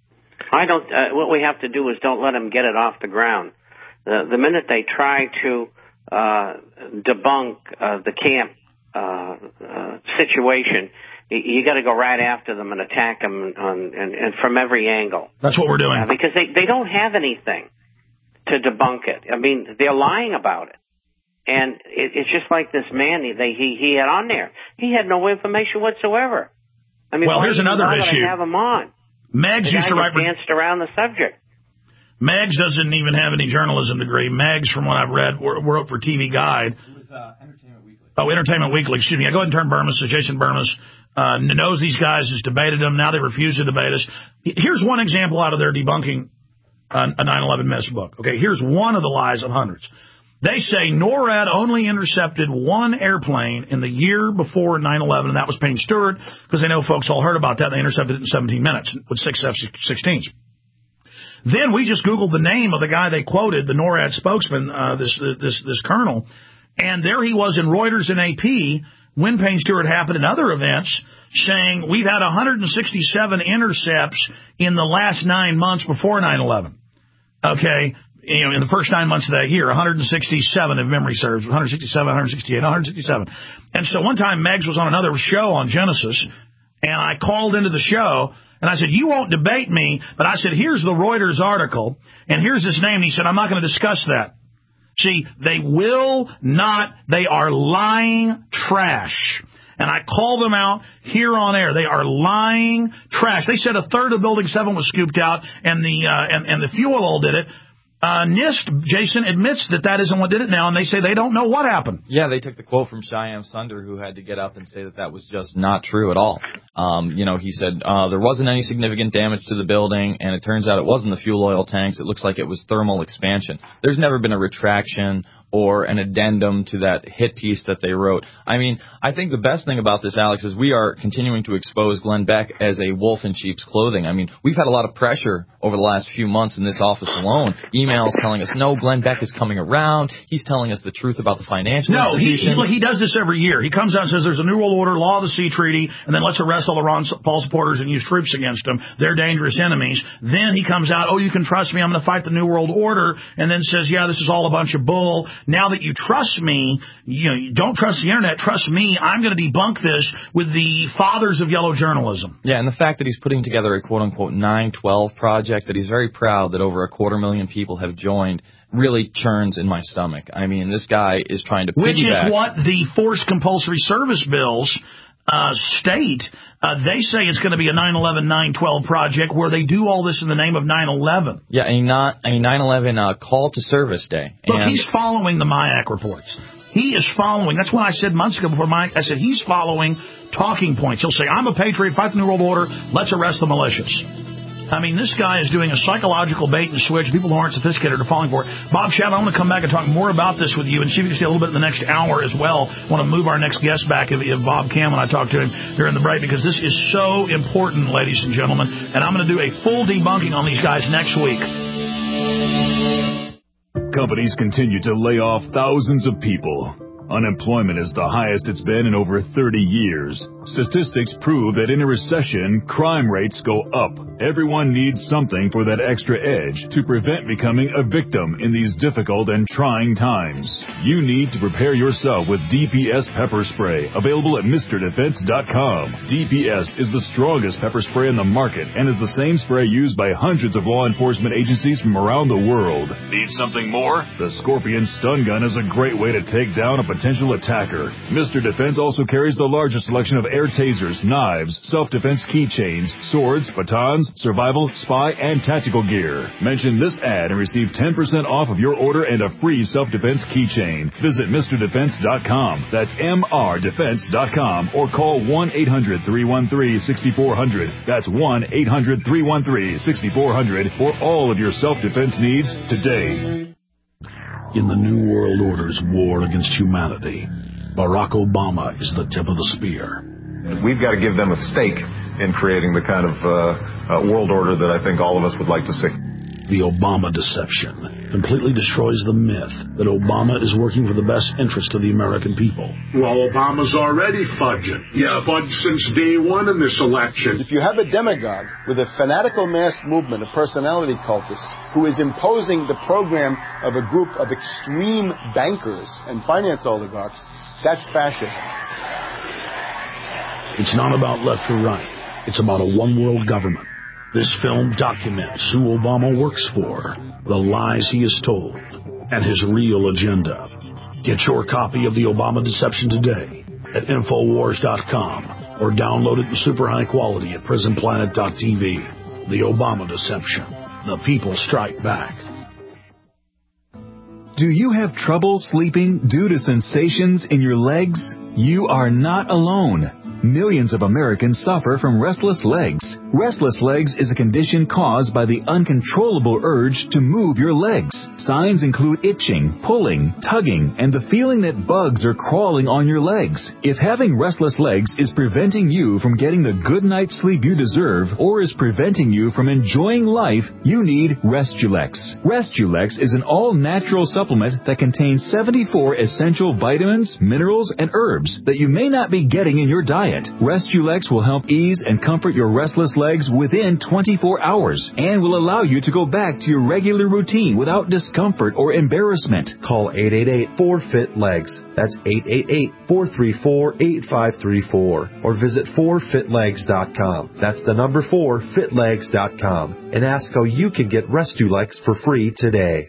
What we have to do is don't let them get it off the ground. The minute they try to debunk the camp situation, you got to go right after them and attack them and from every angle. That's what we're doing. Because they don't have anything to debunk it. I mean, they're lying about it. And it's just like this man he had on there. He had no information whatsoever. I mean, well, here's another issue. Have him on. Megs used to write. Danced around the subject. Megs doesn't even have any journalism degree. Megs, from what I've read, wrote for TV Guide. It was Entertainment Weekly. Oh, Entertainment Weekly. Excuse me. I go ahead and turn Burmis. So Jason Burmis knows these guys, has debated them. Now they refuse to debate us. Here's one example out of their debunking a 9/11 myths book. Okay, here's one of the lies of hundreds. They say NORAD only intercepted one airplane in the year before 9/11, and that was Payne Stewart, because they know folks all heard about that. They intercepted it in 17 minutes with 6 F-16s. Then we just Googled the name of the guy they quoted, the NORAD spokesman, this colonel, and there he was in Reuters and AP when Payne Stewart happened and other events, saying we've had 167 intercepts in the last 9 months before 9/11. Okay, in the first 9 months of that year, 167 if memory serves, 167, 168, 167. And so one time Megs was on another show on Genesis, and I called into the show. And I said, you won't debate me, but I said, here's the Reuters article, and here's his name. And he said, I'm not going to discuss that. See, they will not. They are lying trash. And I call them out here on air. They are lying trash. They said a third of Building 7 was scooped out, and the fuel oil did it. NIST, Jason, admits that isn't what did it now, and they say they don't know what happened. Yeah, they took the quote from Shyam Sunder, who had to get up and say that was just not true at all. He said there wasn't any significant damage to the building, and it turns out it wasn't the fuel oil tanks. It looks like it was thermal expansion. There's never been a retraction or an addendum to that hit piece that they wrote. I mean, I think the best thing about this, Alex, is we are continuing to expose Glenn Beck as a wolf in sheep's clothing. I mean, we've had a lot of pressure over the last few months in this office alone, emails emails telling us, no, Glenn Beck is coming around. He's telling us the truth about the financial institutions. No, he does this every year. He comes out and says there's a New World Order, law of the sea treaty, and then let's arrest all the Ron Paul supporters and use troops against them. They're dangerous enemies. Then he comes out, you can trust me, I'm going to fight the New World Order, and then says, yeah, this is all a bunch of bull. Now that you trust me, you don't trust the internet, trust me, I'm going to debunk this with the fathers of yellow journalism. Yeah, and the fact that he's putting together a quote-unquote 9/12 project, that he's very proud that over 250,000 people have joined, really churns in my stomach. I mean, this guy is trying to piggyback. Which is what the forced compulsory service bills state. They say it's going to be a 9/11, 9/12 project where they do all this in the name of 9/11. Yeah, a 9/11 call to service day. Look, he's following the MIAC reports. He is following. That's what I said months ago before Mike. I said he's following talking points. He'll say, I'm a patriot, fight the New World Order, let's arrest the militias. I mean, this guy is doing a psychological bait and switch. People who aren't sophisticated are falling for it. Bob Shattuck, I want to come back and talk more about this with you and see if we can stay a little bit in the next hour as well. I want to move our next guest back if Bob can when I talk to him during the break, because this is so important, ladies and gentlemen. And I'm going to do a full debunking on these guys next week. Companies continue to lay off thousands of people. Unemployment is the highest it's been in over 30 years. Statistics prove that in a recession, crime rates go up. Everyone needs something for that extra edge to prevent becoming a victim in these difficult and trying times. You need to prepare yourself with DPS pepper spray, available at MrDefense.com. DPS is the strongest pepper spray in the market and is the same spray used by hundreds of law enforcement agencies from around the world. Need something more? The Scorpion Stun Gun is a great way to take down a potential attacker. Mr. Defense also carries the largest selection of air tasers, knives, self-defense keychains, swords, batons, survival, spy, and tactical gear. Mention this ad and receive 10% off of your order and a free self-defense keychain. Visit MrDefense.com. That's MRDefense.com or call 1-800-313-6400. That's 1-800-313-6400 for all of your self-defense needs today. In the New World Order's war against humanity, Barack Obama is the tip of the spear. We've got to give them a stake in creating the kind of world order that I think all of us would like to see. The Obama deception completely destroys the myth that Obama is working for the best interest of the American people. Well, Obama's already fudging. Yeah, fudged since day one in this election. If you have a demagogue with a fanatical mass movement of personality cultists who is imposing the program of a group of extreme bankers and finance oligarchs, that's fascism. It's not about left or right. It's about a one-world government. This film documents who Obama works for, the lies he has told, and his real agenda. Get your copy of The Obama Deception today at Infowars.com or download it in super high quality at PrisonPlanet.tv. The Obama Deception. The people strike back. Do you have trouble sleeping due to sensations in your legs? You are not alone. Millions of Americans suffer from restless legs. Restless legs is a condition caused by the uncontrollable urge to move your legs. Signs include itching, pulling, tugging, and the feeling that bugs are crawling on your legs. If having restless legs is preventing you from getting the good night's sleep you deserve or is preventing you from enjoying life, you need Restulex. Restulex is an all-natural supplement that contains 74 essential vitamins, minerals, and herbs that you may not be getting in your diet. Restulex will help ease and comfort your restless legs within 24 hours and will allow you to go back to your regular routine without discomfort or embarrassment. Call 888-4FIT-LEGS. That's 888-434-8534. Or visit 4fitlegs.com. That's the number 4fitlegs.com. And ask how you can get Restulex for free today.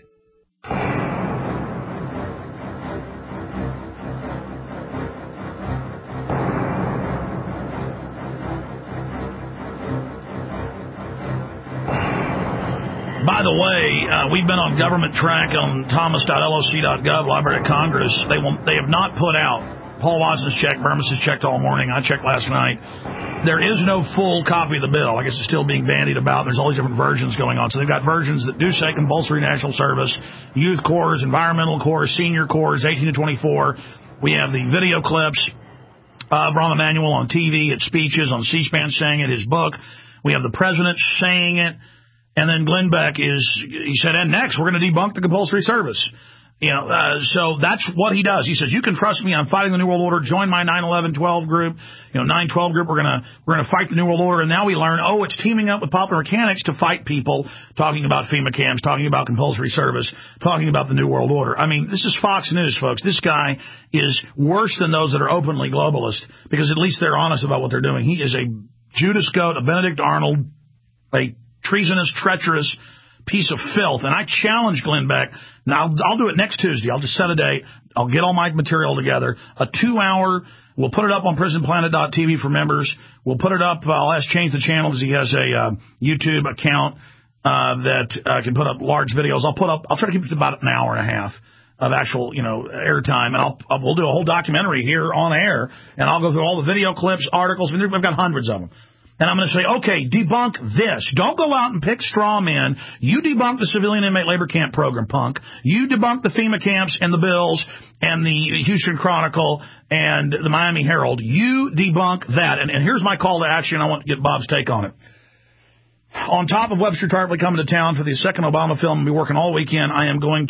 By the way, we've been on government track on thomas.loc.gov, Library of Congress. They have not put out. Paul Watson's checked, Burmis has checked all morning. I checked last night. There is no full copy of the bill. I guess it's still being bandied about. There's all these different versions going on. So they've got versions that do say compulsory national service, youth corps, environmental corps, senior corps, 18 to 24. We have the video clips of Rahm Emanuel on TV, at speeches, on C-SPAN saying it, his book. We have the president saying it. And then Glenn Beck he said, and next we're going to debunk the compulsory service. So that's what he does. He says, you can trust me. I'm fighting the New World Order. Join my 9/11/12 group, 9/12 group. We're gonna fight the New World Order. And now we learn, it's teaming up with Popular Mechanics to fight people talking about FEMA camps, talking about compulsory service, talking about the New World Order. I mean, this is Fox News, folks. This guy is worse than those that are openly globalist because at least they're honest about what they're doing. He is a Judas Goat, a Benedict Arnold, a treasonous, treacherous piece of filth. And I challenge Glenn Beck. Now, I'll do it next Tuesday. I'll just set a date. I'll get all my material together. A 2-hour, we'll put it up on prisonplanet.tv for members. We'll put it up. I'll ask Change the Channel because he has a YouTube account that can put up large videos. I'll try to keep it to about an hour and a half of actual, airtime. And we'll do a whole documentary here on air. And I'll go through all the video clips, articles. I've got hundreds of them. And I'm going to say, okay, debunk this. Don't go out and pick straw men. You debunk the civilian inmate labor camp program, punk. You debunk the FEMA camps and the bills and the Houston Chronicle and the Miami Herald. You debunk that. And here's my call to action. I want to get Bob's take on it. On top of Webster Tarpley coming to town for the second Obama film, I'll be working all weekend. I am going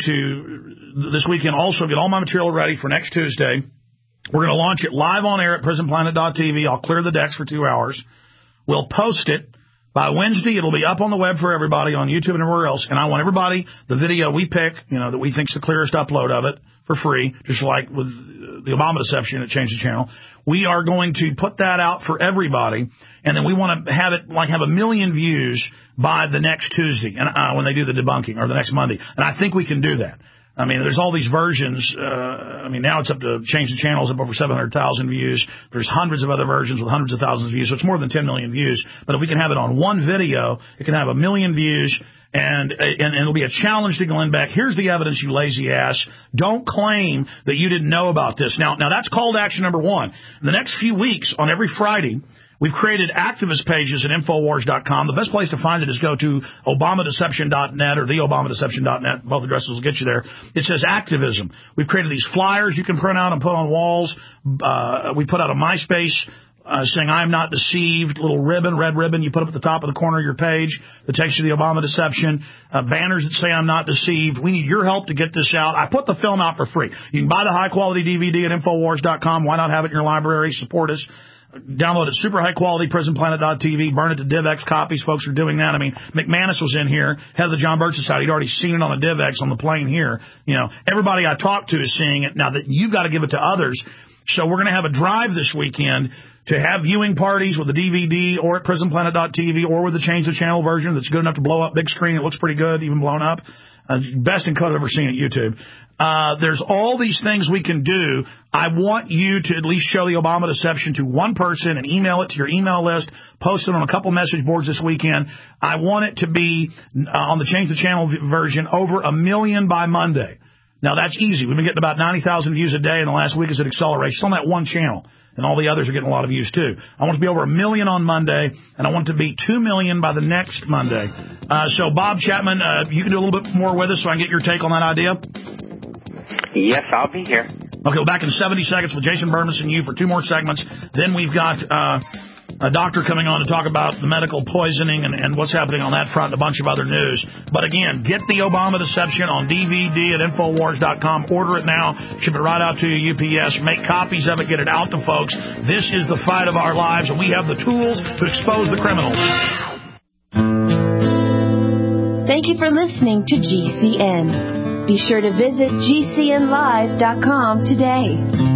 to, this weekend, also get all my material ready for next Tuesday. We're going to launch it live on air at prisonplanet.tv. I'll clear the decks for 2 hours. We'll post it. By Wednesday, it'll be up on the web for everybody on YouTube and everywhere else. And I want everybody, the video we pick, that we think's the clearest upload of it for free, just like with the Obama deception at Change the Channel. We are going to put that out for everybody. And then we want to have it have 1 million views by the next Tuesday and when they do the debunking, or the next Monday. And I think we can do that. I mean, there's all these versions. Now it's up to Change the Channel, it's up over 700,000 views. There's hundreds of other versions with hundreds of thousands of views, so it's more than 10 million views. But if we can have it on one video, it can have 1 million views, and it'll be a challenge to Glenn Beck. Here's the evidence, you lazy ass. Don't claim that you didn't know about this. Now that's call to action number 1. In the next few weeks, on every Friday, we've created activist pages at Infowars.com. The best place to find it is go to ObamaDeception.net or TheObamaDeception.net. Both addresses will get you there. It says activism. We've created these flyers you can print out and put on walls. We put out a MySpace saying, I'm not deceived, little ribbon, red ribbon you put up at the top of the corner of your page that takes you to the Obama deception. Banners that say I'm not deceived. We need your help to get this out. I put the film out for free. You can buy the high-quality DVD at Infowars.com. Why not have it in your library? Support us. Download it super high quality, prisonplanet.tv, burn it to DivX copies. Folks are doing that. I mean, McManus was in here, head of the John Birch Society. He'd already seen it on a DivX on the plane here. Everybody I talked to is seeing it. Now that you've got to give it to others. So we're going to have a drive this weekend to have viewing parties with the DVD or at prisonplanet.tv or with the Change the Channel version that's good enough to blow up big screen. It looks pretty good, even blown up. Best encode I've ever seen at YouTube. There's all these things we can do. I want you to at least show the Obama deception to one person and email it to your email list, post it on a couple message boards this weekend. I want it to be on the Change the Channel version over 1 million by Monday. Now, that's easy. We've been getting about 90,000 views a day in the last week as it accelerates. It's on that one channel, and all the others are getting a lot of views, too. I want it to be over 1 million on Monday, and I want it to be 2 million by the next Monday. So, Bob Chapman, you can do a little bit more with us so I can get your take on that idea? Yes, I'll be here. Okay, well, back in 70 seconds with Jason Bermas and you for 2 more segments. Then we've got a doctor coming on to talk about the medical poisoning and what's happening on that front and a bunch of other news. But again, get the Obama deception on DVD at Infowars.com. Order it now. Ship it right out to you, UPS. Make copies of it. Get it out to folks. This is the fight of our lives, and we have the tools to expose the criminals. Thank you for listening to GCN. Be sure to visit GCNlive.com today.